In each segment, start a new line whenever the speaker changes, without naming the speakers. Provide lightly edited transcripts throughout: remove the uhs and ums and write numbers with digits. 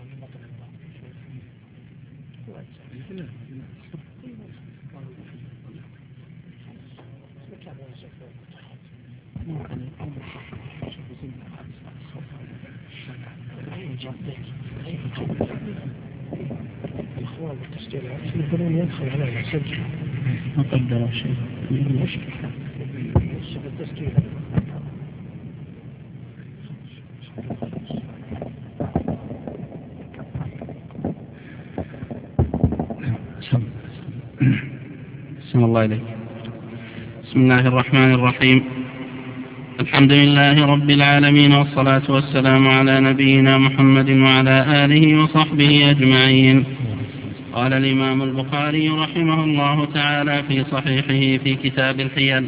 الإخوان بالتسجيلات يقولون يدخل علينا سجل
ما قدر شيء
التسجيل.
بسم الله إليك. بسم الله الرحمن الرحيم. الحمد لله رب العالمين، والصلاة والسلام على نبينا محمد وعلى آله وصحبه أجمعين. قال الإمام البخاري رحمه الله تعالى في صحيحه في كتاب الحيل: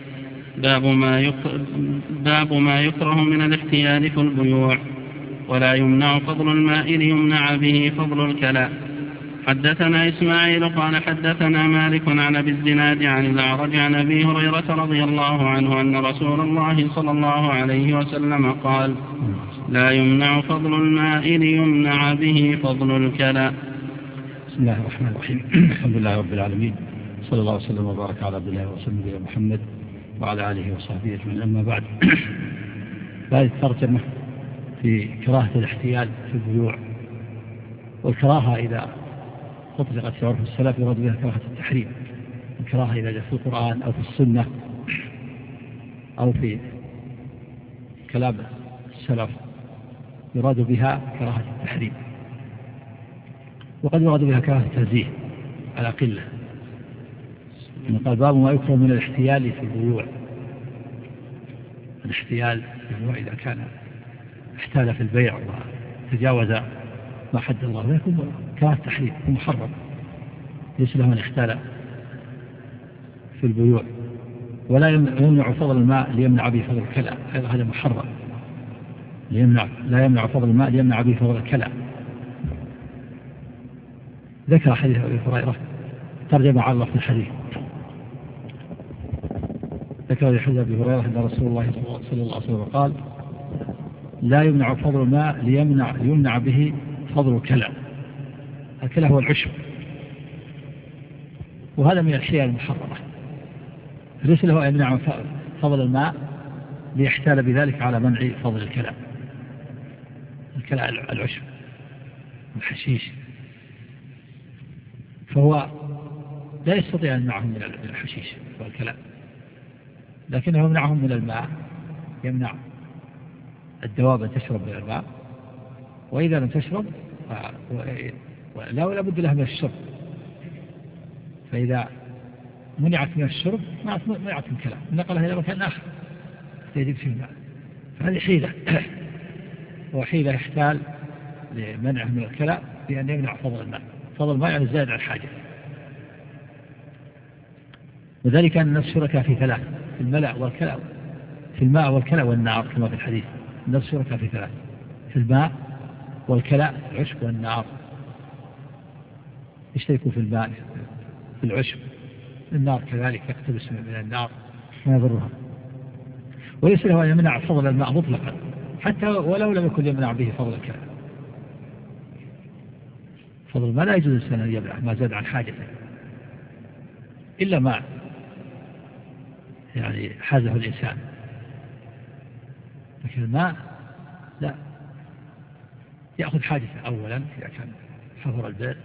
باب ما يكره من الاحتيال في البيوع، ولا يمنع فضل الماء ليمنع به فضل الكلاء. حدثنا إسماعيل قال حدثنا مالك عن أبي الزناد عن الأعرج عن أبي هريرة رضي الله عنه أن رسول الله صلى الله عليه وسلم قال: لا يمنع فضل الماء ليمنع به فضل الكلاء.
بسم الله الرحمن الرحيم. الحمد لله رب العالمين، صلى الله وسلم وبارك على عبد الله ورسوله محمد وعلى آله وصحبه أجمعين. أما بعد، هذه الترجمة في كراهة الاحتيال في البيوع. والكراهة إذا أطلقت في عرف السلف يراد بها كراهة التحريم. الكراهة إذا جاءت في القرآن أو في السنة أو في كلام السلف يراد بها كراهة التحريم، وقد يراد بها كراهة التنزيه على قلة. قال: باب ما يكره من الاحتيال في البيوع. الاحتيال في البيوع إذا كان احتال في البيع وتجاوز ما حد الله له يكون كراهة تحريم ومحرم، ليس له من احتال في البيوع. ولا يمنع فضل الماء ليمنع به فضل الكلاء، هذا محرم. لا يمنع فضل الماء ليمنع به فضل الكلاء. ذكر حديث أبي هريرة ترجم على الله في الحديث. ذكر حديث أبي هريرة أن رسول الله صلى الله عليه وسلم قال: لا يمنع فضل الماء ليمنع به فضل الكلاء. الكلاء هو العشب، وهذا من الحيل المحرمة. ليس له أن يمنع فضل الماء ليحتال بذلك على منع فضل الكلاء. الكلاء العشب الحشيش، فهو لا يستطيع أن يمنعهم من الحشيش والكلاء، لكنه يمنعهم من الماء، يمنع الدواب أن تشرب من الماء، وإذا لم تشرب لا بد لها من الشرب. فإذا منعت من الشرب منعت من الكلاء، نقلها إلى مكان آخر يجب فيه الماء. فهذه حيلة، وحيلة يحتال لمنعه من الكلاء بأن يمنع فضل الماء. فضل الماء يعني زائد عن الحاجة. وذلك أن الناس شركاء في ثلاث: في الماء والكلاء والنار، كما في الحديث. الناس شركاء في ثلاث: في الماء والكلاء العشب والنار. يشتركوا في الماء، في العشب. النار كذلك يقتبس من النار ما يضرها. وليس له أن يمنع فضل الماء مطلقا، حتى ولو لم يكن يمنع به فضل الكلاء. فضل الماء لا يجوز الإنسان أن يمنع ما زاد عن حاجته، إلا ما يعني حازه الإنسان. لكن الماء لا، يأخذ حاجته أولا إذا كان حضر البئر،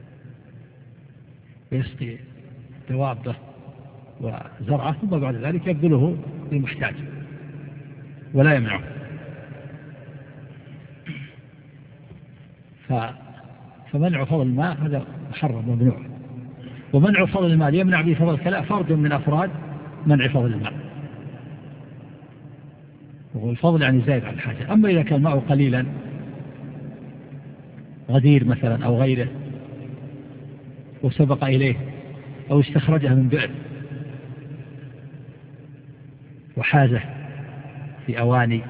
ويسقي دوابه وزرعه، ثم بعد ذلك يبذله للمحتاج ولا يمنعه. فمنع فضل الماء هذا محرم ممنوع. ومنع فضل الماء ليمنع به فضل الكلاء فرد من أفراد منع فضل الماء. والفضل يعني زائد عن الحاجة. أما إذا كان الماء قليلا، غدير مثلا أو غيره، وسبق إليه أو استخرجه من بئر وحازه في أواني،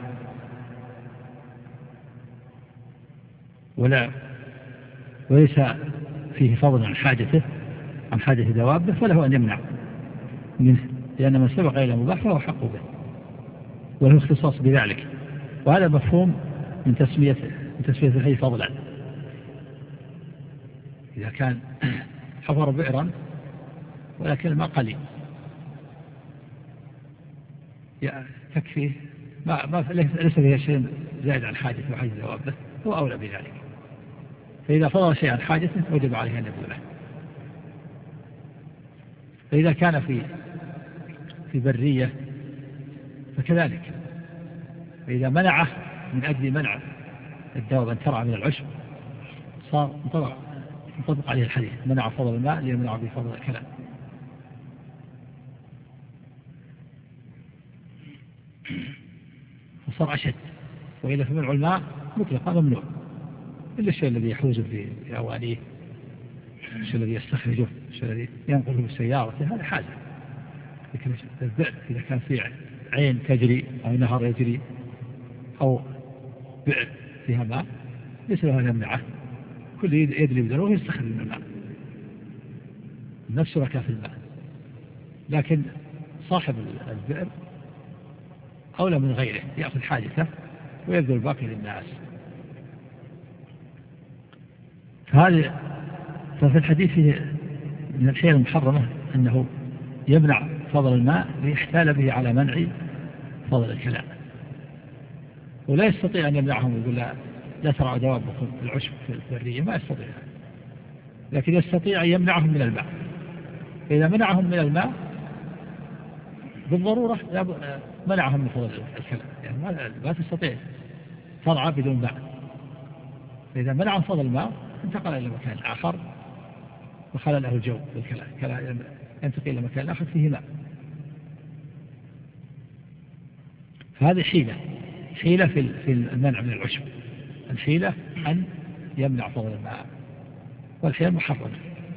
وليس فيه فضل عن حاجته، عن حاجة دوابه، فله أن يمنع منه، لأن من سبق إلى مباح فهو حق به، وله اختصاص بذلك. وهذا مفهوم من تسمية الحي فضلا، إذا كان حفر بئرا ولكن الماء قليل تكفيه ليس فيها شيء زائد عن حاجته وحاجة دوابه هو أولى بذلك. فإذا فضل شيء عن حاجته وجب عليه أن يبذله. فإذا كان في برية فكذلك، فإذا منعه من أجل منع الدواب أن ترعى من العشب صار ينطبق عليه الحديث منع فضل الماء ليمنع بفضل الكلام. فصار أشد. وإذا في منع الماء مطلقا ممنوع إلا الشيء الذي يحوزه في أوانيه، الشيء الذي يستخرجه، الشيء الذي ينقله بالسيارة، هذا حاجة. لكن البئر إذا كان فيه عين تجري أو نهر يجري أو بئر فيها ماء ليس له أن يمنعه، كل يدري بدره ويستخرج من الماء، النفس ركا في الماء. لكن صاحب البئر أولى من غيره يأخذ حاجته ويبذل الباقي للناس. ففي الحديث من الحيل المحرمة أنه يمنع فضل الماء ليحتال به على منع فضل الكلام، ولا يستطيع أن يمنعهم ويقول لا ترعى دوابكم في العشب في البرية، ما يستطيع، لكن يستطيع أن يمنعهم من الماء. فإذا منعهم من الماء بالضرورة منعهم من فضل الكلام، يعني ما تستطيع ترعى بدون ماء. فإذا منعهم فضل الماء انتقل إلى مكان آخر وخلى له الجو بالكلام، ينتقل إلى مكان آخر فيه ماء. فهذه حيلة في المنع من العشب. الحيلة أن يمنع فضل الماء، والحيلة محرمة.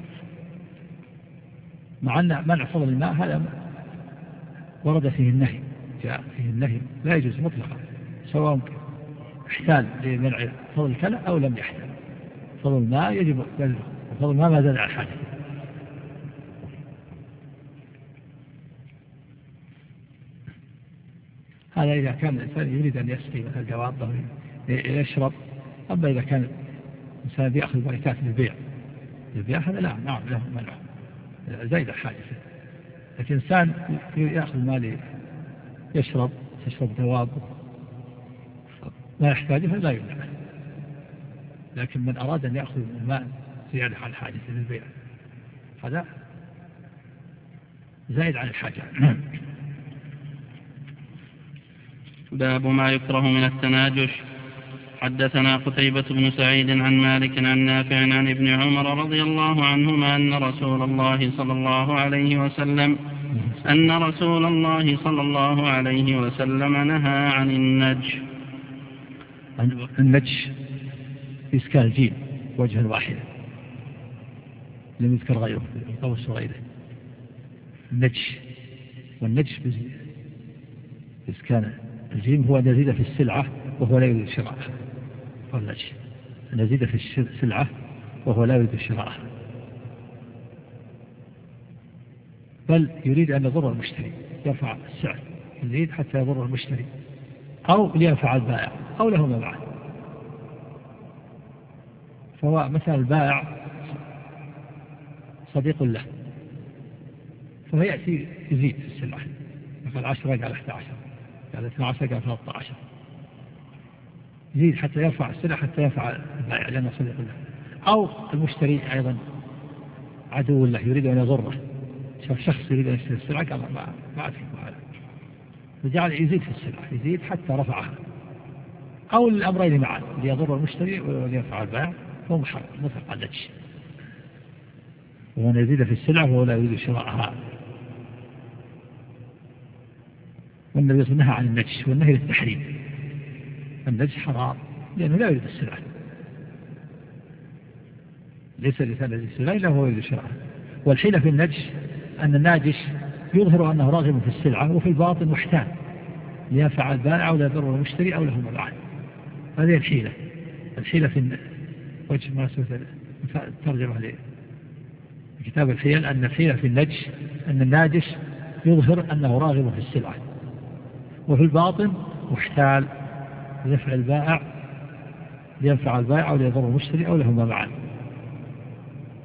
مع أن منع فضل الماء هذا ورد فيه النهي، جاء فيه النهي لا يجوز مطلقا، سواء احتال لمنع فضل الكلى أو لم يحتال. فضل الماء يجب بذله، وفضل الماء ما زاد عن حاجة. هذا إذا كان الإنسان يريد أن يسقي مثل دوابه يشرب. أما إذا كان الإنسان يأخذ بركات للبيع هذا لا، نعم له منع زايد حاجة. لكن إنسان يأخذ مال يشرب دواب ما يحتاجه لا يمنع. لكن من أراد أن يأخذ الماء زيادة عن حاجة للبيع هذا زايد عن الحاجة.
باب ما يكره من التناجش. حدثنا قتيبة بن سعيد عن مالك عن نافع عن ابن عمر رضي الله عنهما أن رسول الله صلى الله عليه وسلم نهى عن النجش.
النجش إسكان الجيم وجها واحدا لم يذكر غيره أو غيره. النجش، والنجش إسكان الجيم هو أن يزيد في السلعة وهو لا يريد شراءها. والنجش أن يزيد في السلعة وهو لا يريد شراءها، بل يريد أن يضر المشتري، يرفع السعر يزيد حتى يضر المشتري أو لينفع البائع أو له ما معه. فهو مثلا البائع صديق له فهو يأتي يزيد في السلعة، قال 10 قال 11 قال 12 قال 13، يزيد حتى يرفع السلعة حتى ينفع البائع لأنه صديق له. أو المشتري أيضا عدو له يريد أن يضره، شاف شخص يريد أن يشتري السلعة قال ما أتركه هذا، فجعل يزيد في السلعة يزيد حتى رفعها. أو الأمرين معا ليضر المشتري ولينفع البائع فهو محرم مثل النجش، ومن يزيد في السلعة وهو لا يريد شراءها. والنبي صلى الله عليه وسلم نهى عن النجش، والنهي للتحريم. النجش حرام لأنه لا يريد السلعة، ليس الإنسان الذي السلعة إلا هو يريد شراءها. والحيلة في النجش أن الناجش يظهر أنه راغب في السلعة وفي الباطن محتال لينفع البائع أو لا يضر المشتري أو له مبيع. هذه الحيلة في وجه مناسبة ترجمة لكتاب الحيل، أن الحيلة في النجش أن الناجش يظهر أنه راغب في السلعة وفي الباطن محتال لينفع البائع أو لا يضر المشتري أو له مبيع.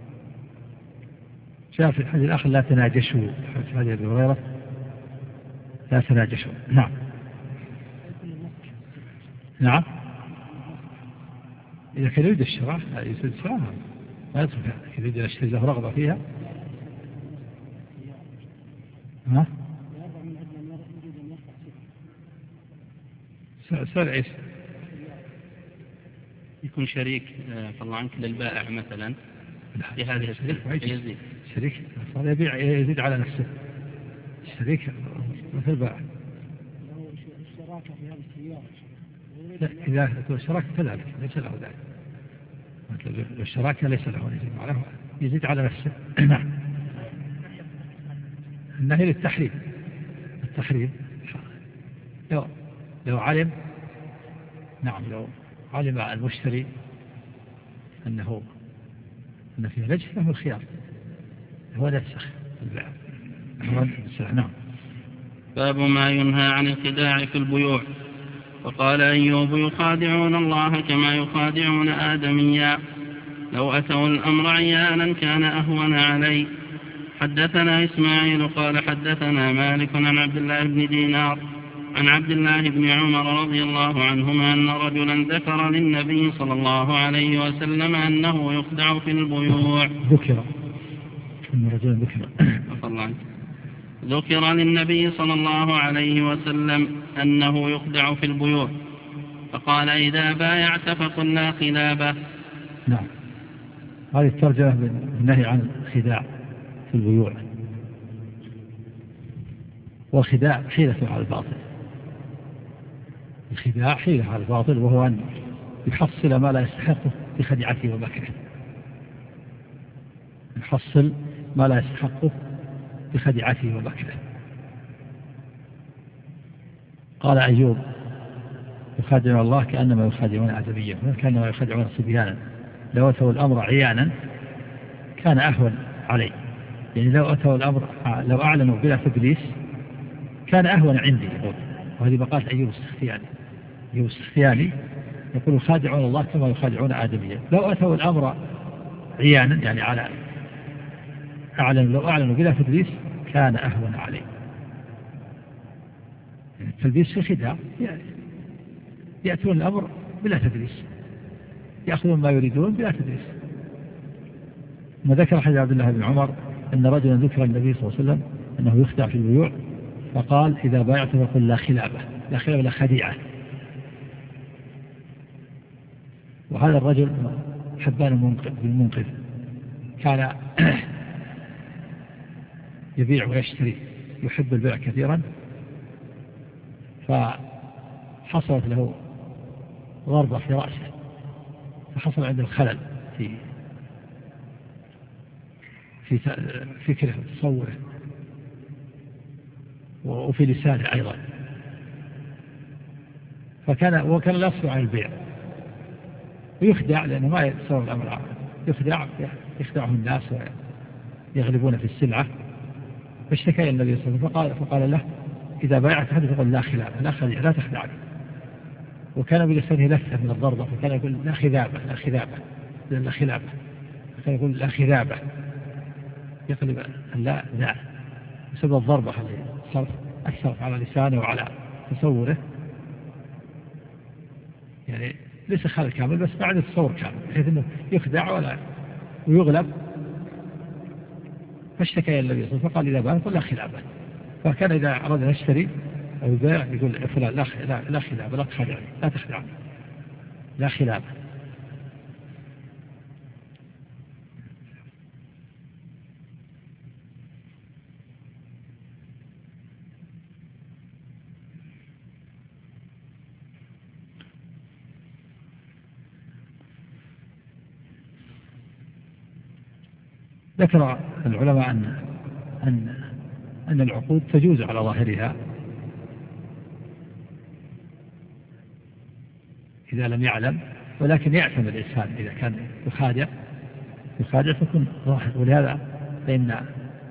جاء في الحديث الآخر لا تناجشوا، في حديث أبي هريرة لا تناجشوا. نعم نعم. إذا كان يريد الشراء لا يريد الشراء ما يدخل فيها، إذا يريد يشتري له رغبة فيها. ها؟ سؤال إيش؟
يكون شريك الله عنك للبائع مثلا في هذه السلعة
شريك صار يبيع يزيد على نفسه، الشريك مثل البائع. لا إذا الشراكة كذلك ليس له ذلك، مثل الشراكة ليس له يزيد على نفسه. نعم. النهي للتحريم، التحريم لو علم، نعم لو علم المشتري أن فيه نجس له الخيار، هو نفسخ البيع. نعم.
باب ما ينهى عن الخداع في البيوع. وقال أيوب يخادعون الله كما يخادعون آدميا، لو أتوا الأمر عيانا كان أهون علي. حدثنا إسماعيل قال حدثنا مالك عن عبد الله بن دينار عن عبد الله بن عمر رضي الله عنهما أن رجلا ذكر للنبي صلى الله عليه وسلم أنه يخدع في البيوع. ذكر للنبي صلى الله عليه وسلم أنه يخدع في البيوع، فقال إذا بايعت فقل لا خلابة.
نعم. هذه الترجمة بالنهي عن الخداع في البيوع. والخداع حيلة على الباطل، الخداع حيلة على الباطل، وهو أن يحصل ما لا يستحقه بخديعته ومكره، يحصل ما لا يستحقه بخديعته ومكره. قال أيوب يخادعون الله كأنما يخادعون آدميا، كأنما يخادعون صبيانا، لو أتوا الأمر عيانا كان أهون علي. يعني لو أتوا الأمر، لو أعلنوا بلا تدليس كان أهون عندي يقول. وهذه مقالة أيوب السختياني. أيوب السختياني يقول يخادعون الله كما يخادعون آدميا، لو أتوا الأمر عيانا يعني على لو أعلنوا بلا تدليس كان أهون علي. التلبيس في خداع، يأتون الأمر بلا تدليس، يأخذون ما يريدون بلا تدليس. ما ذكر حديث عبد الله بن عمر أن رجلا ذكر النبي صلى الله عليه وسلم أنه يخدع في البيوع، فقال إذا بايعت فقل لا خلابة، لا خلابة لا خديعة. وهذا الرجل حبان المنقذ كان يبيع ويشتري، يحب البيع كثيرا، فحصلت له ضربة في رأسه، فحصل عنده الخلل في فكره وتصوره وفي لسانه أيضا، وكان لا يصبر عن البيع ويخدع، لأنه ما يتصور الأمر، يخدعه الناس ويغلبون في السلعة. فاشتكى النبي صلى الله عليه وسلم فقال له إذا بايعت أحد فقل لا خلابة، لا خديعة، لا تخدعني. وكان بلسانه لثة من الضربة، فكان يقول لا خذابة، لا خذابة، لا خلابة، فكان يقول لا خذابة، يقلب لا بسبب الضربة اللي أثرت على لسانه وعلى تصوره. يعني ليس خلل كامل بس بعد التصور كامل، بحيث أنه يخدع ويغلب. فاشتكى النبي صلى الله عليه وسلم فقال إذا بايعت فقل لا خلابة. فكان إذا أراد أن يشتري أو يبيع يقول فلان لا خلابة، لا تخدعني، لا تخدعني، لا خلابة. ذكر العلماء أن العقود تجوز على ظاهرها إذا لم يعلم، ولكن يعتمد الإنسان إذا كان يخادع فيكون ظاهر. ولهذا فإن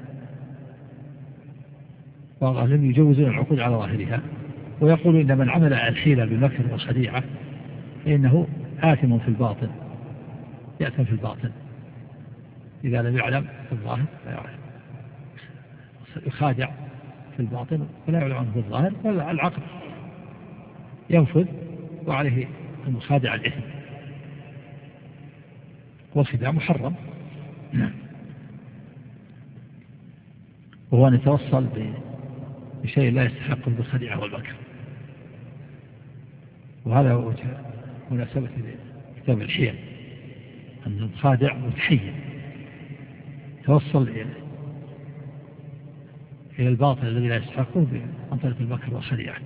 بعض أهل العلم يجوزون العقود على ظاهرها، ويقولون إن من عمل الحيلة بالمكر والخديعة فإنه آثم في الباطن، يأثم في الباطن. إذا لم يعلم في الظاهر لا يعلم، يخادع في الباطن ولا يعلم عنه في الظاهر، فالعقد ينفذ وعليه المخادع الإثم، والخداع محرم. وهو أن يتوصل بشيء لا يستحق بالخديعة والمكر. وهذا وجه مناسبة كتاب الحيل، أن الخادع متحيل يتوصل إلى الباطل الذي لا يستحقه عن طريق المكر والخديعة.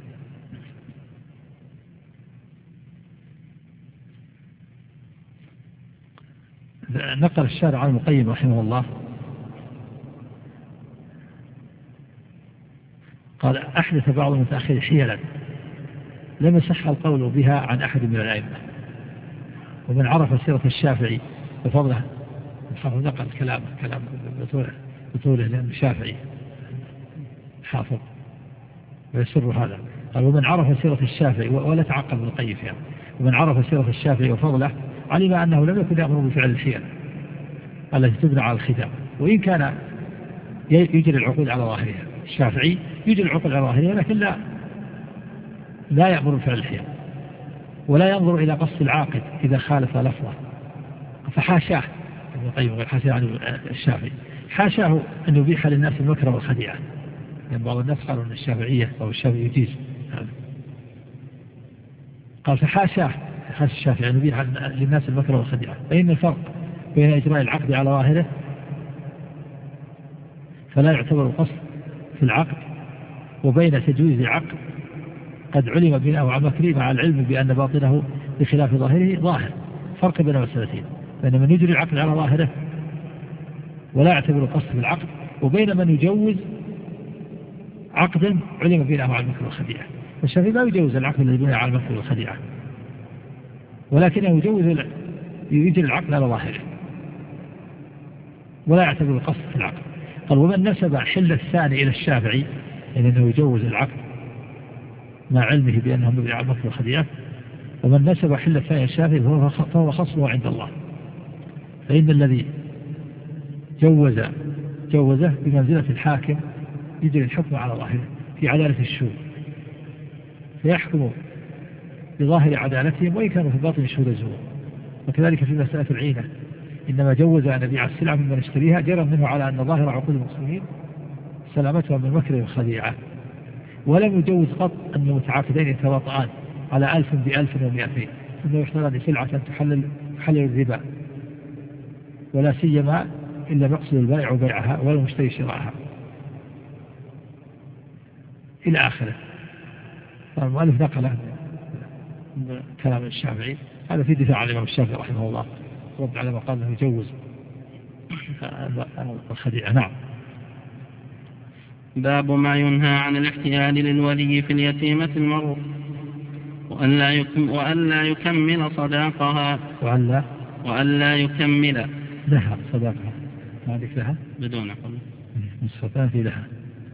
نقل الشارع عن المقيم رحمه الله قال: أحدث بعض المتأخرين حيلا لم يصح القول بها عن أحد من الأئمة، ومن عرف سيرة الشافعي وفضله، نقل كلام بطوله لأن الشافعي حافظ ويسر هذا. قال: ومن عرف سيرة الشافعي، ولا تعقل ابن القيم يعني، ومن عرف سيرة الشافعي وفضله علم أنه لم يكن يأمر بفعل الحيل التي تبنى على الخداع، وإن كان يجري العقود على ظاهرها. الشافعي يجري العقود على ظاهرها، لكن لا يأمر بفعل الحيل، ولا ينظر إلى قصد العاقد إذا خالف لفظه. فحاشاه ابن القيم غير حاشاه عن الشافعي، حاشاه أن يبيح للناس المكر والخديعة، لأن بعض الناس قالوا أن الشافعية أو الشافعي يجيز. قال: فحاشاه الشافعي أن يبيح للناس المكر والخديعة، فإن الفرق بين إجراء العقد على ظاهره فلا يعتبر القصد في العقد، وبين تجويز العقد قد علم بناءه على مكره مع العلم بأن باطنه بخلاف ظاهره ظاهر. فرق بين المسألتين: بين من يجري العقد على ظاهره ولا يعتبر القصد في العقد، وبين من يجوز عقدا علم بناءه على المكر والخديعة. والشافعي لا يجوز العقد الذي بناء على المكر والخديعة، ولكنه يجري العقد على ظاهره ولا يعتبر القصد في العقد. قال: ومن نسب حل الثاني إلى الشافعي، يعني أنه يجوز العقد مع علمه بأنه مبني على المكر والخديعة، ومن نسب حل الثاني إلى الشافعي فهو خصمه عند الله، فإن الذي جوزه بمنزلة الحاكم يجري الحكم على ظاهره في عدالة الشهود، فيحكم بظاهر عدالتهم وإن كانوا في باطن الشهود الزور. وكذلك في مسألة العينة، إنما جوز أن يبيع السلعة ممن يشتريها جرى منه على أن ظاهر عقود المسلمين سلامتها من المكر والخديعة، ولم يجوز قط أن المتعاقدين يتواطئان على 1000 ب1000 و200، ثم يشترى سلعة تحلل الربا، ولا سيما إلا مقصد البائع بيعها ولا المشتري شراءها إلى آخره. المؤلف نقل كلام الشافعي هذا في دفاع عن الإمام الشافعي رحمه الله، رد على ما قال أنه يجوز الخديعة. نعم.
باب ما ينهى عن الاحتيال للولي في اليتيمة المرء وألا يكمل صداقها وألا يكمل
لها صداقها. ما عندك لها
بدون قبل
نصفتان في لها.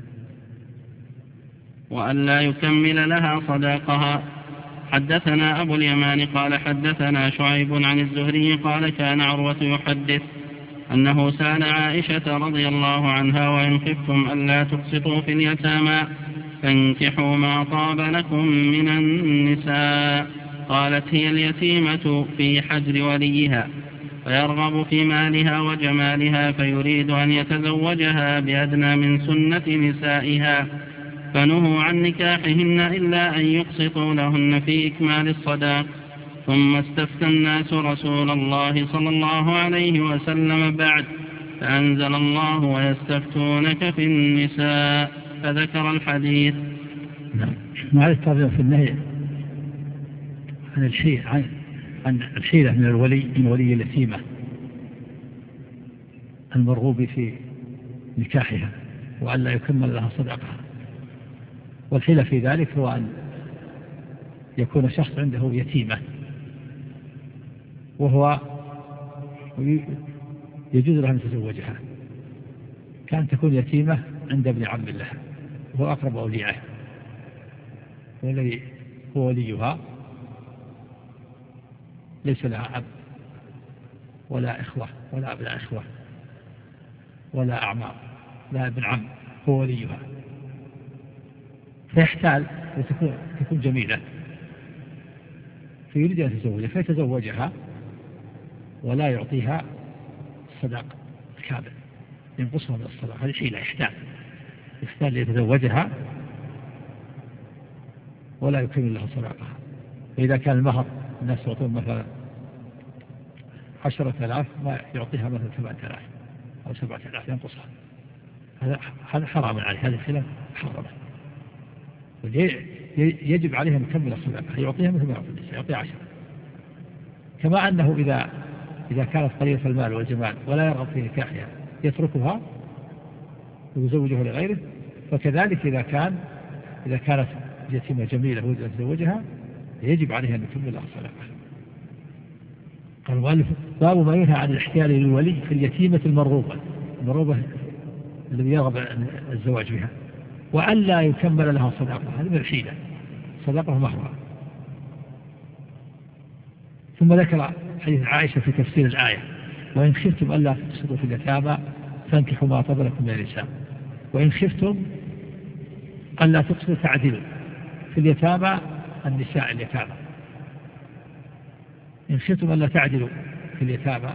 وألا يكمل لها صداقها. حدثنا أبو اليمان قال حدثنا شعيب عن الزهري قال كان عروة يحدث أنه سأل عائشة رضي الله عنها: وإن خفتم ألا تقسطوا في اليتامى فانكحوا ما طاب لكم من النساء. قالت: هي اليتيمة في حجر وليها، فيرغب في مالها وجمالها، فيريد أن يتزوجها بأدنى من سنة نسائها، فنهوا عن نكاحهن إلا أن يقسطوا لهن في إكمال الصداق. ثم استفتى الناس رسول الله صلى الله عليه وسلم بعد، فأنزل الله: ويستفتونك في النساء، فذكر الحديث.
ما الترجمة في النهي عن الحيلة من ولي اليتيمة المرغوب في نكاحها وأن لا يكمل لها صداقها. والحيلة في ذلك هو أن يكون شخص عنده يتيمة وهو يجوز له أن يتزوجها، كان تكون يتيمة عند ابن عم لها وهو أقرب أوليائه، والذي هو وليها ليس لها أب ولا إخوة ولا أبناء إخوة، ولا أعمام، لا ابن عم هو وليها، فيحتال وتكون جميلة فيريد أن يتزوجها فيتزوجها ولا يعطيها الصداق الكامل، ينقصها من الصداق. هذه حيلة، يحتال ليتزوجها ولا يكمل لها صداقها. فإذا كان المهر الناس يعطون مثلا 10,000 ما يعطيها مثلا 8,000 أو 7,000 ينقصها، هذا حرام عليه، هذه الحيلة حرام. يجب عليها أن يكمل صداقها، يعطيها مثل ما يعطي النساء، يعطيها 10. كما أنه إذا كانت قليلة المال والجمال ولا يرغب في نكاحها يتركها ويزوجها لغيره، فكذلك إذا كانت يتيمة جميلة ويريد أن يتزوجها يجب عليها أن يكمل لها صداقها. قال المؤلف: باب ما ينهى عن الاحتيال للولي في اليتيمة المرغوبة الذي يرغب الزواج بها، وألا يكمل لها صداقها، هذه من الحيلة، صداقها مهرها. ثم ذكر حديث عائشة في تفسير الآية: وإن خفتم ألا تقسطوا في اليتامى فانكحوا ما طاب لكم من النساء، وإن خفتم ألا تقسطوا تعدلوا في اليتامى النساء اليتامى، إن خفتم ألا تعدلوا في اليتامى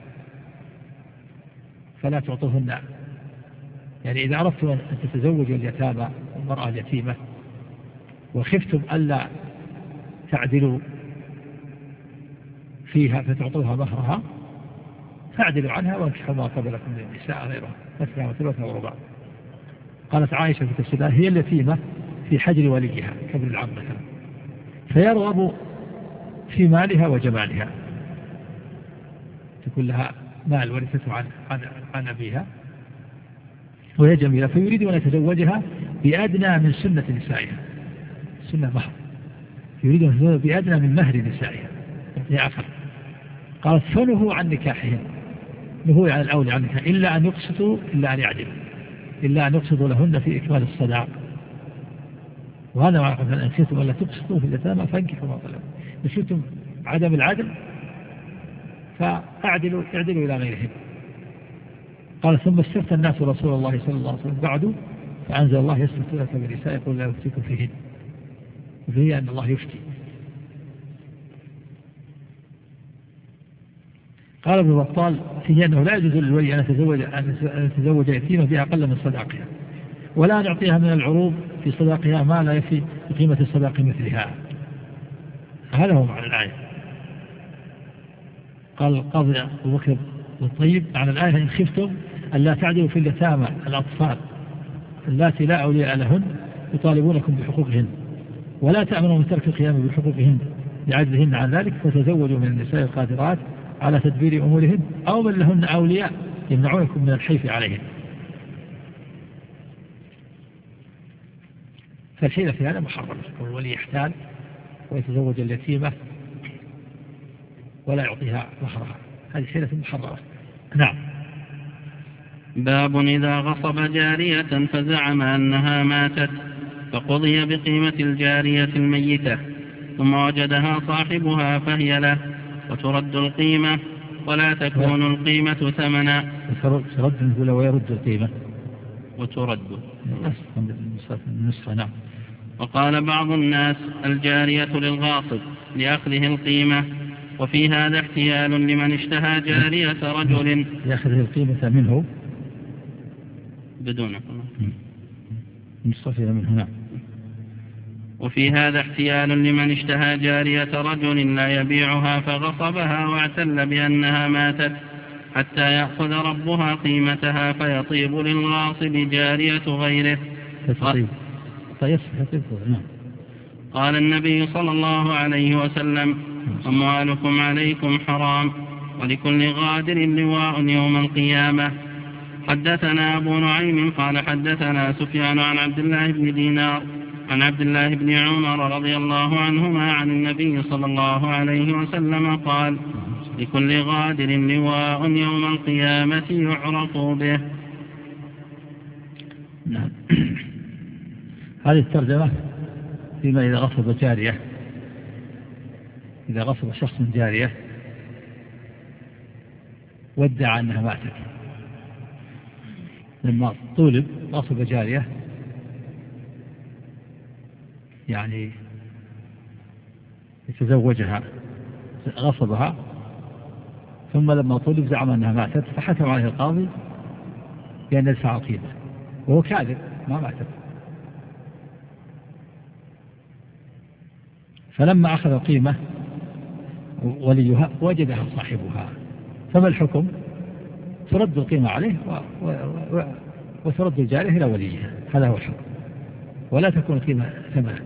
فلا تعطوهن، يعني إذا أردتم أن تتزوجوا اليتامى المرأة اليتيمة وخفتم ألا تعدلوا فيها فتعطوها مهرها فاعدلوا عنها وانكحوا ما طاب لكم من النساء غيرها مثنى وثلاث ورباع. قالت عائشة في تفسيرها: هي اليتيمة في حجر وليها كابن العم مثلا، فيرغب في مالها وجمالها، تكون لها مال ورثته عن أبيها وهي جميلة، فيريد أن يتزوجها بأدنى من سنة نسائها، سنة مهر، يريد أن يتزوجها بأدنى من مهر نسائها هي أقل. قالت: فنهوا عن نكاحهم، نهوا عن الأولى عن نكاح إلا أن يقسطوا، إلا أن يعدلوا، إلا أن يقسطوا لهن في إكمال الصداق. وهذا ما قال: إن خفتم ألا تقسطوا في اليتامى فانكحوا ما طاب لكم، إن خفتم عدم العدل فاعدلوا إلى غيرهم. قال: ثم استفتى الناس رسول الله صلى الله عليه وسلم بعد فأنزل الله: يستفتونك بالنساء يقول لا يفتيكم فيهن، وفيه أن الله يفتي. قال ابن بطال فيه أنه لا يجوز للولي أن يتزوج يتيمة بأقل من صداقها، ولا نعطيها من العروض في صداقها ما لا يفي بقيمة الصداق مثلها. هذا هو معنى الآية. قال القاضي أبو بكر الطيب عن الآية: إن خفتم ألا تعدلوا في اليتامى الأطفال اللاتي لا أولياء لهن يطالبونكم بحقوقهن، ولا تأمنوا من ترك القيام بحقوقهن لعجزهن عن ذلك، فتزوجوا من النساء القادرات على تدبير أمورهن أو من لهن أولياء يمنعونكم من الحيف عليهن. فالحيلة في هذا محرمة، والولي يحتال ويتزوج اليتيمة ولا يعطيها مهرها، هذه حيلة محرمة. نعم.
باب إذا غصب جارية فزعم أنها ماتت فقضي بقيمة الجارية الميتة ثم وجدها صاحبها فهي له، وترد القيمة ولا تكون القيمة ثمنا.
ترد ولا ويرد القيمة
وترد
النسخة. نعم.
وقال بعض الناس: الجارية للغاصب لأخذه القيمة، وفي هذا احتيال لمن اشتهى جارية رجل
يأخذه القيمة منه
بدون
مصطفى منه. نعم.
وفي هذا احتيال لمن اشتهى جارية رجل لا يبيعها فغصبها واعتل بأنها ماتت حتى يأخذ ربها قيمتها فيطيب للغاصب جارية غيره. قال النبي صلى الله عليه وسلم: أموالكم عليكم حرام، ولكل غادر لواء يوم القيامة. حدثنا أبو نعيم قال حدثنا سفيان عن عبد الله بن دينار عن عبد الله بن عمر رضي الله عنهما عن النبي صلى الله عليه وسلم قال: لكل غادر لواء يوم القيامة يعرف به.
نعم. هذه الترجمة فيما إذا غصب جارية، إذا غصب شخص من جارية وادعى أنها ماتت لما طولب غصب جارية يعني يتزوجها غصبها، ثم لما طولب زعم أنها ماتت فحكم عليه القاضي بأن يدفع القيمة وهو كاذب ما ماتت. فلما أخذ القيمة وليها وجدها صاحبها، فما الحكم؟ ترد القيمة عليه وترد الجارية إلى وليها، هذا هو الحكم، ولا تكون القيمة ثمنا.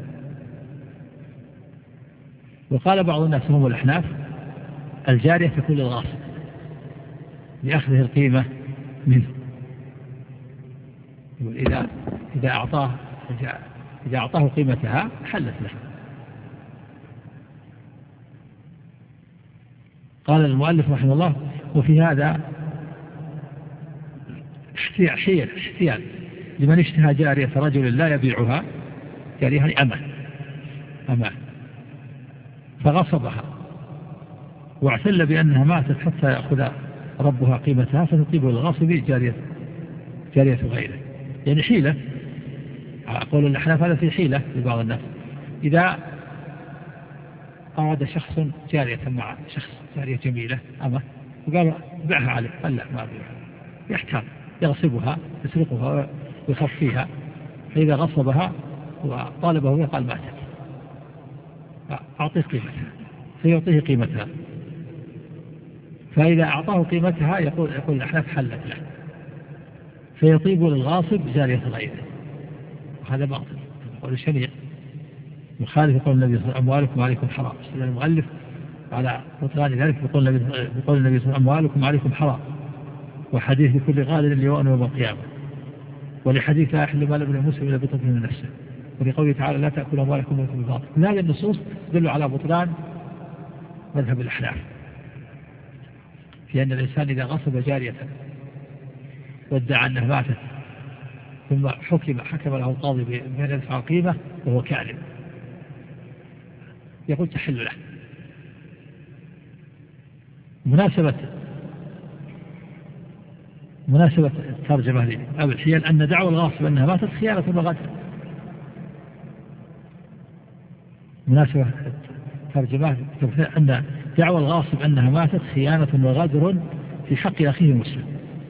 وقال بعض الناس هم الأحناف الجارية تكون للغاصب لأخذه القيمة منه، إذا أعطاه قيمتها حلت له. قال المؤلف رحمه الله: وفي هذا احتيال لمن اشتهى جارية رجل لا يبيعها، جارية أمان فغصبها واعتل بأنها ماتت حتى يأخذ ربها قيمتها فتطيب الغاصب جارية غيره. يعني حيلة، أقول الأحناف هذا في حيلة لبعض الناس. إذا أراد شخص جارية مع شخص جارية جميلة وقال بيعها عليه، قال لا ما بيعها، يحتال يغصبها يسرقها ويخفيها، فإذا غصبها وطالبه قال ماتت أعطيه قيمتها فيعطيه قيمتها، فإذا أعطاه قيمتها يقول الأحناف حلت له فيطيب للغاصب جارية غيره، وهذا باطل يقول شنيع مخالف يقول النبي صلى الله عليه وسلم: أموالكم عليكم حرام. استدل المؤلف على بطلان ذلك بقول النبي صلى الله عليه وسلم: أموالكم عليكم حرام، وحديث لكل غادر ليوم يوم القيامة، ولحديث لا يحل مال ابن مسلم إلا بطهر من نفسه، ولقوله تعالى: لا تأكلوا أموالكم بالباطل. من هذه النصوص تدل على بطلان مذهب الأحناف في أن الإنسان إذا غصب جارية وادعى أنها ماتت ثم حكم له القاضي بأن يدفع القيمة وهو كاذب، يقول تحل له. مناسبة الترجمة لي أو الحيل أن دعوى الغاصب أنها ماتت خيانة وغدر. مناسبة الترجمة أن دعوى الغاصب أنها ماتت خيانة وغدر في حق أخيه المسلم.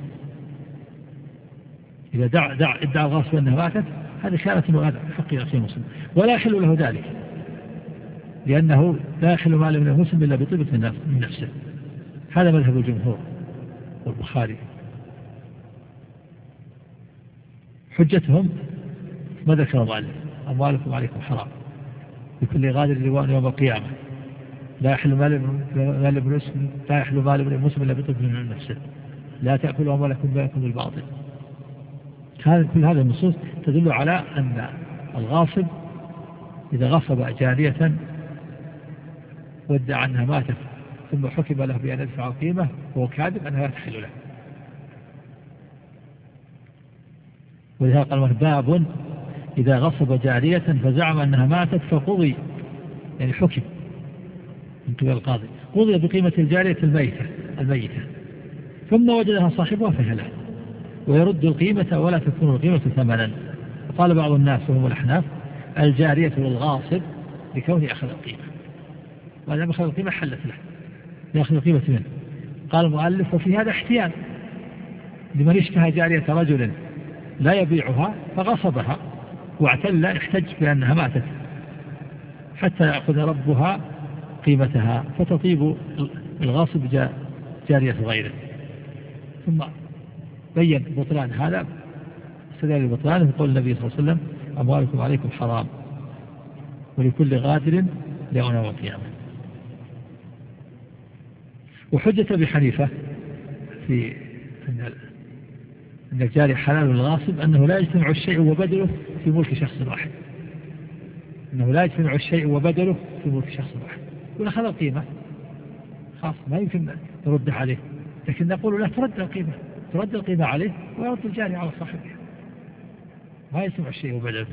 إذا ادعى الغاصب أنها ماتت هذه خيانة وغدر في حق أخيه المسلم، ولا يحل له ذلك لأنه لا يحل مال ابن مسلم إلا بطيبة من نفسه. هذا مذهب الجمهور والبخاري. حجتهم ما ذكر المؤلف: أموالكم عليكم حرام بكل غادر لواء يوم القيامة، لا يحل مال ابن مسلم إلا بطيبة من نفسه، لا تأكلوا أموالكم بينكم بالباطل. كل هذه النصوص تدل على أن الغاصب إذا غصب جارية وادعى أنها ماتت ثم حكم له بأن يدفع القيمة وهو كاذب أنها لا تحل له. ولهذا قال: باب إذا غصب جارية فزعم أنها ماتت فقضي، يعني حكم من قبل القاضي، قضي بقيمة الجارية الميتة ثم وجدها صاحبها فهي له، ويرد القيمة ولا تكون القيمة ثمنا. وقال بعض الناس وهم الأحناف: الجارية للغاصب لكونه أخذ القيمة، وإذا أخذ القيمة حلت له يأخذ القيمة منه. قال المؤلف: وفي هذا احتيال لمن اشتهى جارية رجل لا يبيعها فغصبها واعتل احتج بأنها ماتت حتى يأخذ ربها قيمتها فتطيب الغاصب جارية غيره. ثم بين بطلان هذا، استدل بطلانه بقول النبي صلى الله عليه وسلم: أموالكم عليكم حرام ولكل غادر يوم القيامة. وحجة أبي حنيفة في أن الجاري حلال الغاصب أنه لا يجتمع الشيء وبدله في ملك شخص واحد، أنه لا يجتمع الشيء وبدله في ملك شخص واحد. يقول أخذ القيمة خاص ما يمكن ترد عليه، لكن نقول لا ترد القيمة عليه ويرد الجاري على صاحبه، ما يجتمع الشيء وبدله.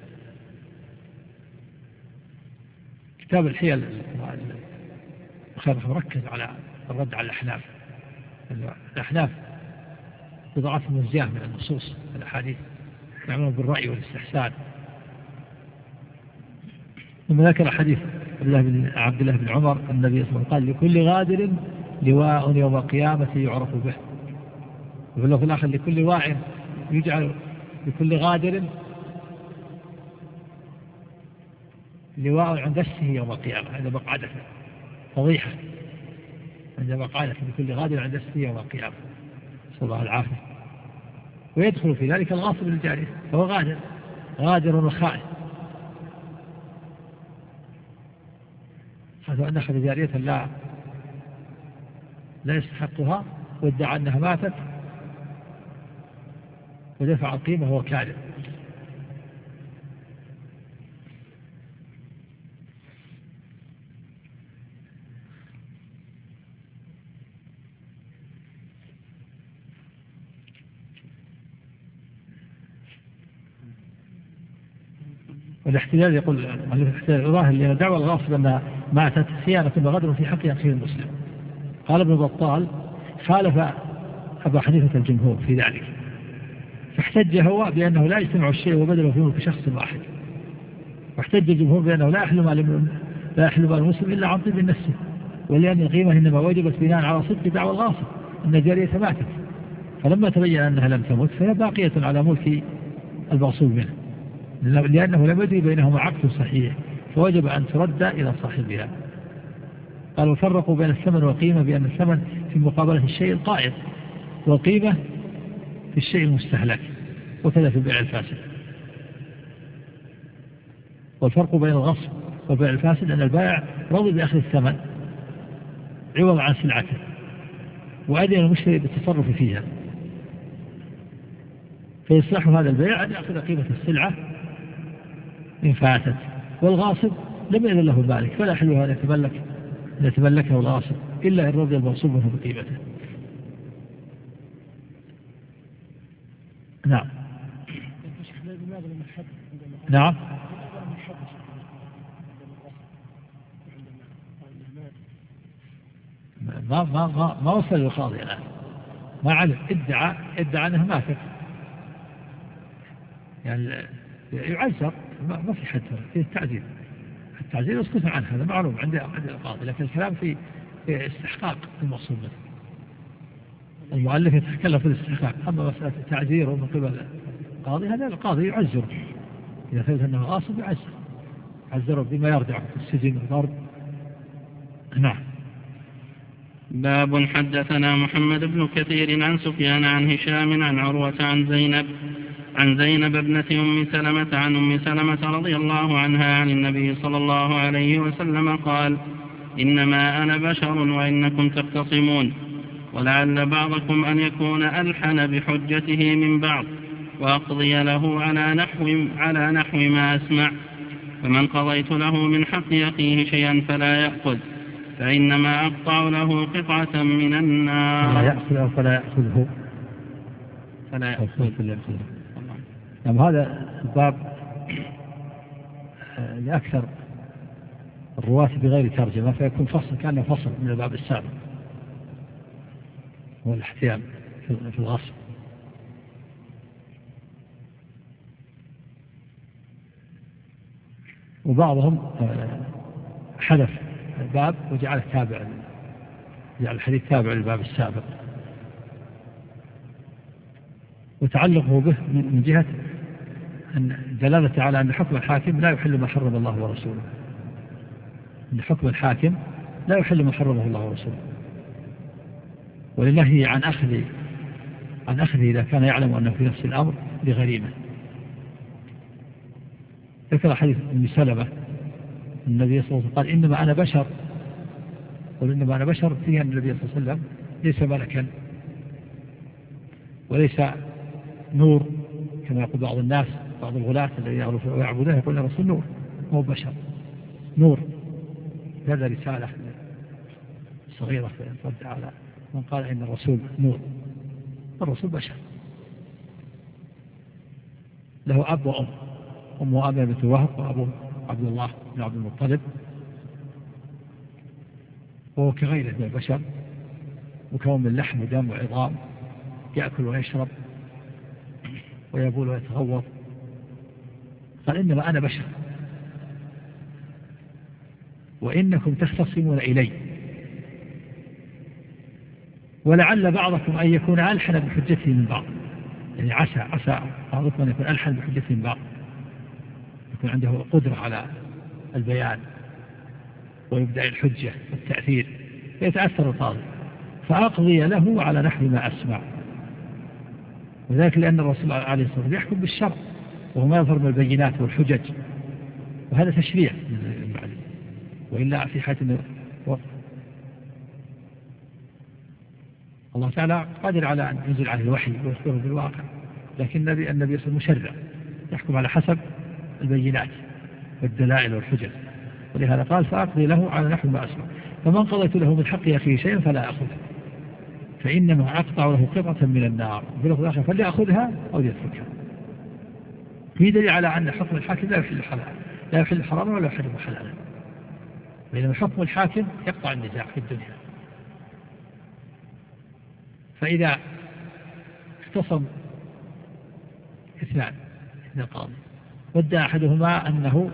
كتاب الحيل مركز على الرد على الأحناف بضعف المزجاه من النصوص الأحاديث، يعملون بالرأي والاستحسان. ثم ذكر حديث عبد الله بن عمر النبي صلى الله عليه وسلم قال لكل غادر لواء يوم القيامة يعرف به، وفي اللفظ الآخر لكل واع يجعل لكل غادر لواء عند نفسه يوم القيامة، عند مقعدته فضيحة، عند مقعدته لكل غادر عند نفسه يوم القيامة، نسأل الله العافية. ويدخل في ذلك الغاصب للجارية، فهو غادر وخائن، هذا أن أخذ جارية لا يستحقها وادعى أنها ماتت ودفع القيمة وهو كاذب. والاحتلال يقول الاحتلال الظاهر لأن دعوى الغاصب أنها ماتت خيانة وغدر في حق أخيه المسلم. قال ابن بطال خالف أبا حنيفة الجمهور في ذلك، فاحتج هو بأنه لا يجتمع الشيء وبدله في ملك شخص واحد، واحتج الجمهور بأنه لا يحل مال المسلم إلا عن طيب نفسه، ولأن القيمة إنما وجبت بناء على صدق دعوى الغاصب أن جارية ماتت، فلما تبين أنها لم تمت فهي باقية على ملك المغصوب منه، لأنه لم يدري بينهما عقد صحيح، فوجب أن ترد إلى صاحبها. قالوا فرقوا بين الثمن والقيمة بأن الثمن في مقابلة الشيء القائم، والقيمة في الشيء المستهلك، وكذا في البيع الفاسد. والفرق بين الغصب والبيع الفاسد أن البائع رضي بأخذ الثمن عوض عن سلعته، وأذن المشتري بالتصرف فيها، فيصلح هذا البيع أن يأخذ قيمة السلعة إن فاتت، والغاصب لم يأذن له ذلك، فلا يحل أن يتملكه الغاصب إلا إن رضي المغصوب منه بقيمته. نعم. نعم. ما وصل للقاضي الآن، ما علم، ادعى أنها ماتت، يعني يعذر، ما في حد في التعزير يسكت عن هذا معلوم عند القاضي، لكن الكلام في استحقاق المقصود منه. المؤلف يتكلم في الاستحقاق، أما مسألة التعزير من قبل القاضي هذا القاضي يعزر، إذا ثبت أنه غاصب يعزره بما يرجع في السجن والضرب. نعم.
باب حدثنا محمد بن كثير عن سفيان عن هشام عن عروة عن زينب ابنة أم سلمة عن أم سلمة رضي الله عنها عن النبي صلى الله عليه وسلم قال: إنما أنا بشر وإنكم تختصمون، ولعل بعضكم أن يكون ألحن بحجته من بعض، وأقضي له على نحو ما أسمع، فمن قضيت له من حق أخيه شيئا فلا يأخذ، فإنما أقطع له قطعة من النار.
فلا يأخذه. نعم. هذا الباب لأكثر الرواة بغير ترجمة، فيكون فصل كأنه فصل من الباب السابق، هو الاحتيال في الغصب. وبعضهم حذف الباب وجعل الحديث تابع للباب السابق، وتعلقه به من جهة أن دلالة على أن حكم الحاكم لا يحل ما حرم الله ورسوله، أن حكم الحاكم لا يحل ما حرمه الله ورسوله، ولنهي عن أخذه إذا كان يعلم أنه في نفس الأمر بغريمة. ذكر حديث أم سلمة النبي صلى الله عليه وسلم قال: إنما أنا بشر، وإنما أنا بشر، فيها النبي صلى الله عليه وسلم ليس ملكا وليس نور كما يقول بعض الناس، بعض الغلاة الذين يعبدونه يقول الرسول نور، هو بشر نور. هذا رسالة صغيرة ترد على من قال إن الرسول نور. الرسول بشر، له أب وأم، أمه آمنة بنت وهب وأبوه عبد الله بن عبد المطلب، وهو كغيره من البشر، مكون من لحم ودم وعظام يأكل ويشرب ويبول ويتغوط، قال إنما أنا بشر وإنكم تختصمون إلي، ولعل بعضكم أن يكون ألحن بحجته من بعض، يعني عسى بعضكم أن يكون ألحن بحجته من بعض، يكون عنده قدرة على البيان ويبدأ الحجة والتأثير فيتأثر القاضي، فأقضي له على نحو ما أسمع. وذلك لأن الرسول عليه الصلاة والسلام يحكم بالشرع وهو ما يظهر من البينات والحجج، وهذا تشريع وإلا في حيث الله تعالى قادر على أن ينزل عليه الوحي ويخبره بالواقع، لكن النبي صلى الله عليه وسلم مشرع يحكم على حسب البينات والدلائل والحجج، ولهذا قال فأقضي له على نحو ما أسمع، فمن قضيت له من حق أخيه شيئا فلا أخذه فإنما أقطع له قطعة من النار، في لفظ آخر فليأخذها أو ليتركها. في دليل على أن حكم الحاكم لا يحل حراما ولا يحرم حلالا، بينما حكم الحاكم يقطع النزاع في الدنيا. فإذا اختصم اثنان قاضي وادعى أحدهما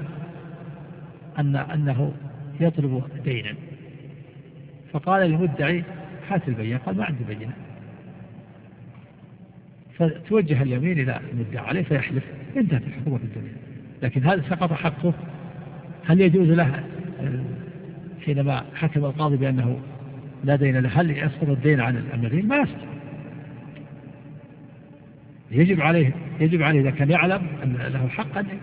أنه يطلب دينا، فقال للمدعي هات البينة، قال ما عندي بينة، فتوجه اليمين إلى المدعى عليه فيحلف، انتهت الحكومة في الدنيا. لكن هذا سقط حقه، هل يجوز له حينما حكم القاضي بأنه لا دين له هل يسقط الدين عن المدين؟ ما يسقط، يجب عليه إذا كان يعلم أن له حق أن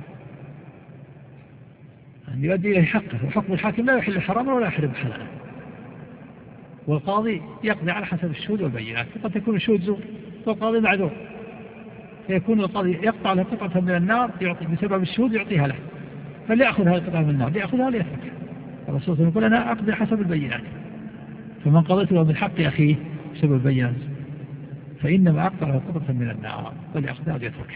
يؤدي إليه حقه، وحكم الحاكم لا يحل حراما ولا يحرم حلالا، والقاضي يقضي على حسب الشهود والبينات، قد تكون الشهود زور والقاضي معذور، فيكون القاضي يقطع له قطعة من النار يعطي بسبب الشهود يعطيها له، فليأخذ هذه القطعة من النار ليأخذها ليتركها. الرسول يقول أنا أقضي حسب البينات، فمن قضيت له من حق أخيه بسبب البينات فإنما أقطع له قطعة من النار وليأخذها ليتركها.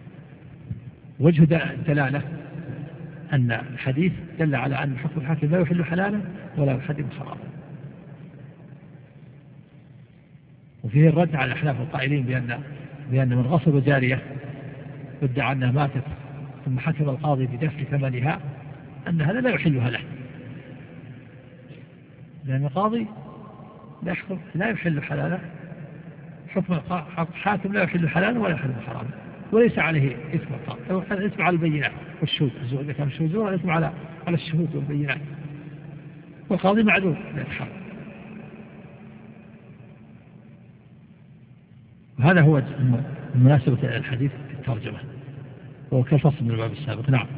وجه الدلالة أن الحديث دل على أن حكم الحاكم لا يحل حلالا ولا يحرم حراما. وفيه الرد على أحلاف القائلين بأن من غصب جارية وادعى أنها ماتت ثم حكم القاضي بدفع ثمنها أن هذا لا يحلها له، لأن القاضي لا يحل حلالا، حكم الحاكم لا يحل حلالا ولا يحل حراما، وليس عليه إثم القاضي، الإثم على البينات والشهود، إذا كان الشهود زور الإثم على الشهود والبينات، والقاضي معذور للحال. وهذا هو مناسبة الحديث في الترجمة، وهو كالفصل من الباب السابق. نعم.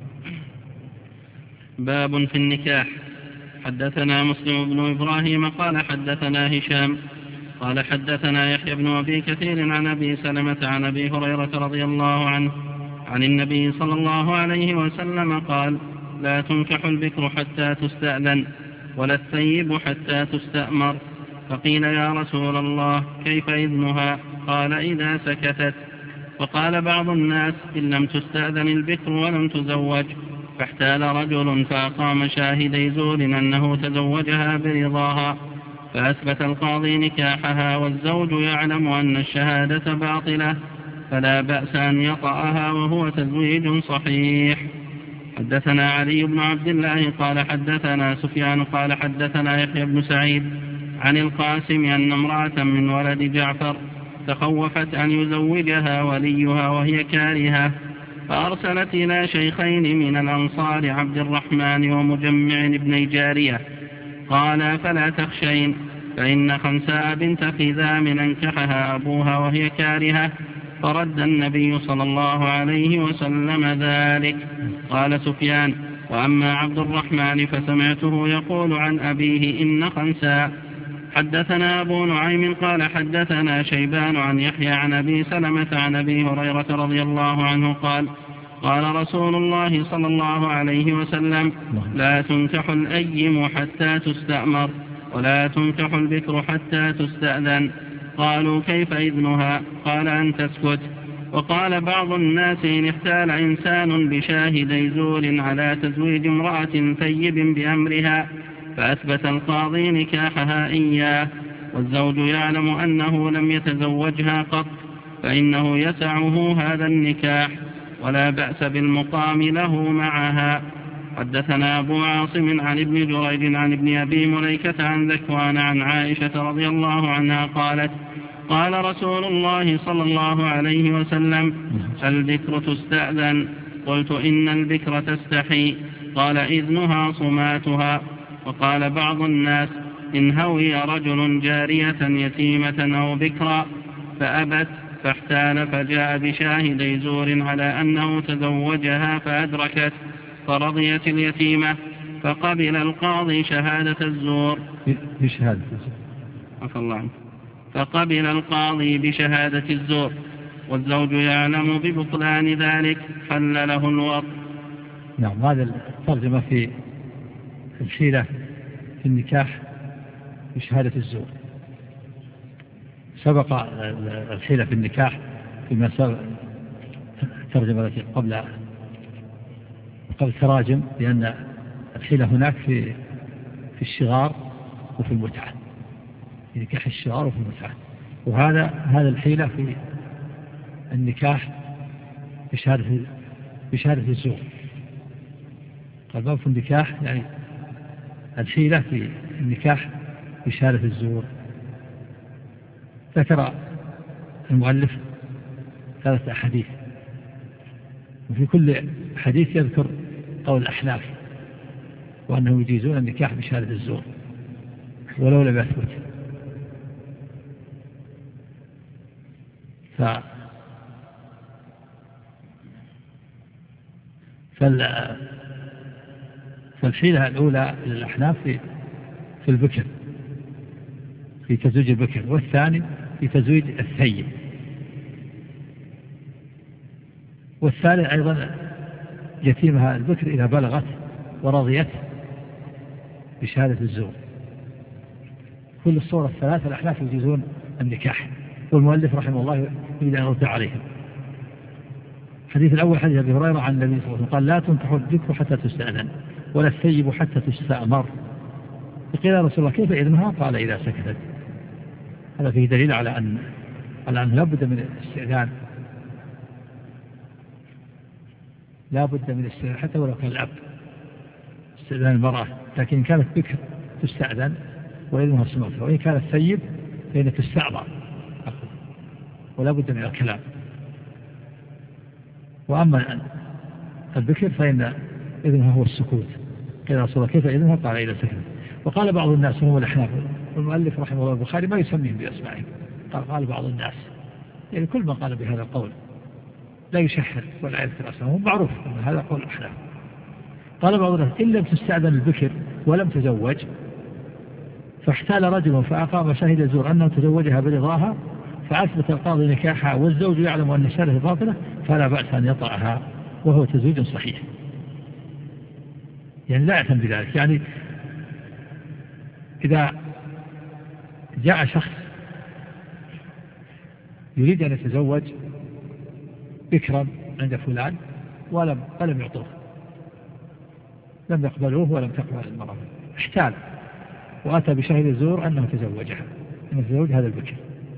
باب في النكاح. حدثنا مسلم بن إبراهيم قال حدثنا هشام قال حدثنا يحيى بن أبي كثير عن أبي سلمة عن أبي هريرة رضي الله عنه عن النبي صلى الله عليه وسلم قال لا تنكح البكر حتى تستأذن ولا الثيب حتى تستأمر. فقيل يا رسول الله كيف إذنها؟ قال إذا سكتت. وقال بعض الناس إن لم تستأذن البكر ولم تزوج. فاحتال رجل فأقام شاهدي زور أنه تزوجها برضاها، فأثبت القاضي نكاحها والزوج يعلم أن الشهادة باطلة، فلا بأس أن يطأها وهو تزويج صحيح. حدثنا علي بن عبد الله قال حدثنا سفيان قال حدثنا يحيى بن سعيد عن القاسم أن امرأة من ولد جعفر تخوفت أن يزوجها وليها وهي كارهة، فأرسلت إلى شيخين من الأنصار عبد الرحمن ومجمع بن جارية، قال فلا تخشين فإن خنساء بنت خذام أنكحها أبوها وهي كارهة. فرد النبي صلى الله عليه وسلم ذلك. قال سفيان وأما عبد الرحمن فسمعته يقول عن أبيه إن خنساء. حدثنا أبو نعيم قال حدثنا شيبان عن يحيى عن أبي سلمة عن أبي هريرة رضي الله عنه قال قال رسول الله صلى الله عليه وسلم لا تنكح الأيم حتى تستأمر ولا تنكح البكر حتى تستأذن. قالوا كيف إذنها؟ قال أن تسكت. وقال بعض الناس إن احتال إنسان بشاهدي زور على تزويج امرأة ثيب بأمرها فأثبت القاضي نكاحها إياه والزوج يعلم أنه لم يتزوجها قط فإنه يسعه هذا النكاح ولا بأس بالمقام له معها. حدثنا أبو عاصم عن ابن جريج عن ابن أبي مليكة عن ذكوان عن عائشة رضي الله عنها قالت قال رسول الله صلى الله عليه وسلم البكر تستأذن. قلت إن البكر تستحي. قال إذنها صماتها. وقال بعض الناس إن هوي رجل جارية يتيمة أو بكرا فأبت فاحتال فجاء بشاهدي زور على أنه تزوجها فأدركت فرضيت اليتيمة فقبل القاضي شهادة الزور فقبل القاضي بشهادة الزور والزوج يعلم ببطلان ذلك حل له الوط.
نعم. هذا الترجمة في الحيلة في النكاح بشهادة الزور. سبق الحيلة في النكاح فيما سبق الترجمة التي قبل التراجم لأن الحيلة هناك في الشغار وفي المتعة، في نكاح الشغار وفي المتعة. وهذا الحيلة في النكاح بشهادة الزور. قال باب في النكاح يعني الحيلة في النكاح بشهادة الزور. ذكر المؤلف 3 أحاديث وفي كل حديث يذكر قول الأحناف وأنهم يجيزون النكاح بشهادة الزور ولو لم يثبت. فالحيلة الأولى للأحناف في البكر في تزويج البكر، والثاني في تزويج الثيب، والثالث أيضا يتيمها البكر إذا بلغت ورضيت بشهادة الزور. كل الصور الثلاثة الأحناف يجيزون النكاح، والمؤلف رحمه الله يريد أن يرد عليهم. الحديث الأول حديث أبي هريرة عن النبي صلى الله عليه وسلم قال لا تنكح البكر حتى تستأذن ولا الثيب حتى تستأمر. فقيل يا رسول الله كيف إذنها؟ قال إذا سكتت. هذا فيه دليل على أن لا بد من الاستئذان، لا بد من الاستئذان حتى ولو كان الأب استئذان المرأة، لكن إن كانت بكر تستأذن وإذنها سمعتها، وإن كانت ثيب فإن تستأمر ولا بد من الكلام. وأما البكر فإن إذنها هو السكوت. قيل يا رسول الله كيف إذنها؟ قال إذا سكتت. وقال بعض الناس هم الأحناف، والمؤلف رحمه الله البخاري ما يسميهم بأسمائهم، قال بعض الناس، يعني كل من قال بهذا القول لا يشحر ولا يذكر أسمائهم، معروف أن هذا قول الأحناف. قال بعض الناس إن لم تستأذن البكر ولم تزوج فاحتال رجل فأقام شاهد زور أنه تزوجها برضاها فأثبت القاضي نكاحها والزوج يعلم أن الشهادة باطلة فلا بأس أن يطأها وهو تزويج صحيح. يعني لا يأثم بذلك. يعني إذا جاء شخص يريد أن يتزوج بكرا عند فلان ولم يعطوه، لم يقبلوه ولم تقبل المرأة، احتال وأتى بشاهد الزور أنه تزوجها، أنه تزوج هذا البكر،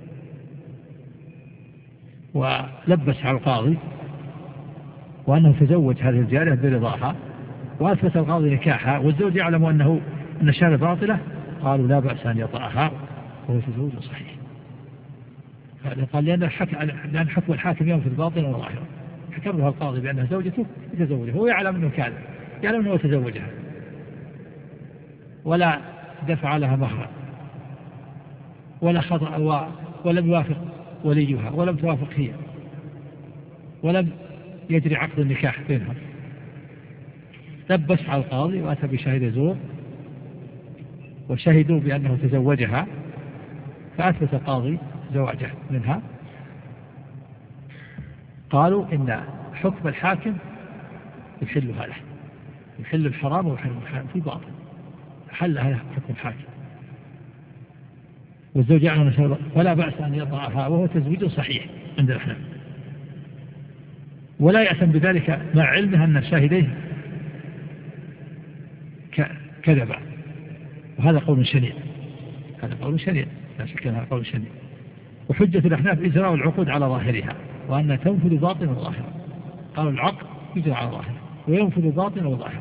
ولبس على القاضي وأنه تزوج هذه الجارية برضاها، وأثبت القاضي نكاحها والزوج يعلم أن الشهادة باطلة، قالوا لا بأس أن يطأها وهو تزوج صحيح. قال لأن حكم الحاكم ينفذ باطلا وظاهرا، حكم له القاضي بأنها زوجته يتزوجها، هو يعلم أنه كان يعلم أنه تزوجها ولا دفع لها مهرا ولا خطأ ولم يوافق وليها ولم توافق هي ولم يجري عقد النكاح بينهم، لبس على القاضي وأتى بشاهد زور وشهدوا بأنه تزوجها فأثبت القاضي زواجه منها. قالوا إن حكم الحاكم يحلها له، يحل الحرام ويحرم الحرام في باطل، حلها حكم الحاكم والزوج يعلم فلا بأس أن يطأها وهو تزويج صحيح عند الأحناف، ولا يأثم بذلك مع علمها أن شاهديه كذبا. وهذا قول شنيع، هذا قول شنيع. لا شك أنها قول شديد. وحجة الأحناف إجراء العقود على ظاهرها وأنها تنفذ باطن وظاهر. قالوا العقد يجرى على ظاهر وينفذ باطن وظاهر.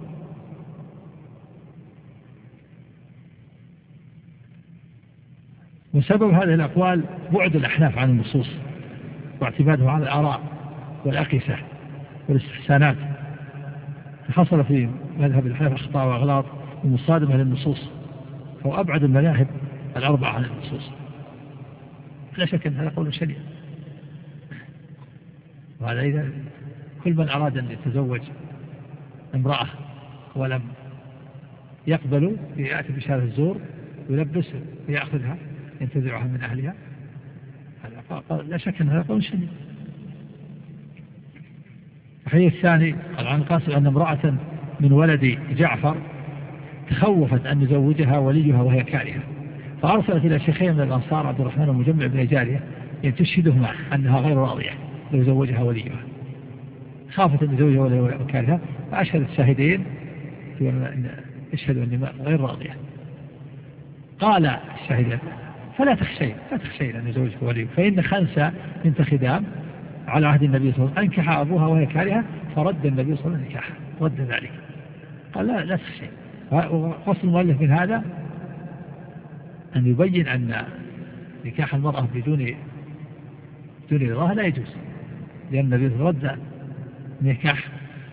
وسبب هذه الأقوال بعد الأحناف عن النصوص واعتمادهم على الآراء والأقيسة والاستحسانات، فحصل في مذهب الأحناف أخطاء وأغلاط ومصادمة للنصوص، فهو أبعد المذاهب الأربعة عن النصوص. لا شك أن هذا قول شديد. وهذا إذا كل من أراد أن يتزوج امرأة ولم يقبل يأتي بشهادة الزور ويلبس ويأخذها ينتزعها من أهلها، لا شك أن هذا قول شديد. الحديث الثاني قال عن القاسم أن امرأة من ولد جعفر تخوفت أن يزوجها وليها وهي كارهة، فأرسلت إلى شيخين من الأنصار عبد الرحمن ومجمع بن جارية تشهدهما أنها غير راضية لو زوجها وليها، خافت أن يزوجها وليها وهي كارهة، فأشهد الشاهدين يشهدوا أني غير راضية. قال الشاهدين فلا تخشين أن يزوجك وليه، فإن خنسة بنت خدام على عهد النبي صلى الله عليه وسلم أنكح أبوها وهي كارهة فرد النبي صلى الله عليه وسلم نكاحها، رد ذلك. قال لا تخشين. وقصد المؤلف من هذا أن يبين أن نكاح المرأة بدون رضاها لا يجوز، لأن النبي رد نكاح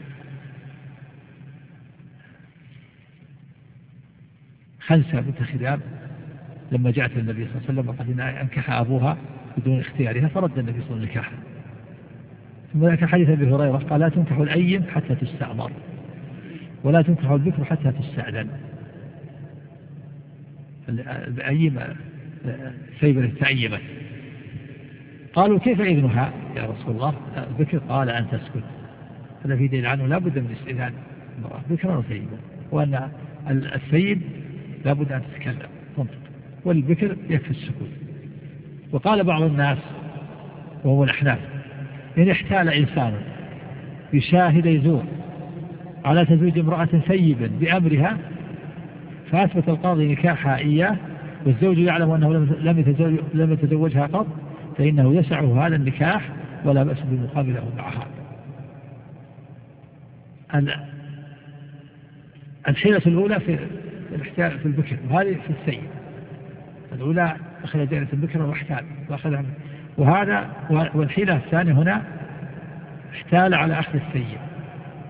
خنسة بنت خدام لما جاءت النبي صلى الله عليه وسلم وقال إن أنكح أبوها بدون اختيارها فرد النبي صلى الله عليه وسلم نكاحها. ثم ذاك حديث أبي هريرة قال لا تنكح الأيم حتى تستأمر ولا تنكح البكر حتى تستأذن. الأيم سيبة تأيمت. قالوا كيف إذنها يا رسول الله؟ البكر قال أن تسكت. هذا في دليل عنه لا بد من استئذان المرأة بكرا وسيبا، وأن السيب لا بد أن تتكلم تنطق، والبكر يكفي السكوت. وقال بعض الناس وهو الأحناف إن احتال إنسان بشاهد يزور على تزويج امرأة ثيبا بأمرها فأثبت القاضي نكاحها إياه والزوج يعلم أنه لم يتزوجها قط، فإنه يسعه هذا النكاح ولا بأس بمقابله معها. الحيلة الأولى في البكر وهذه في السيد. الأولى أخذ دائرة البكر واحتال وأخذها، وهذا والحيلة الثانية هنا احتال على أخذ السيد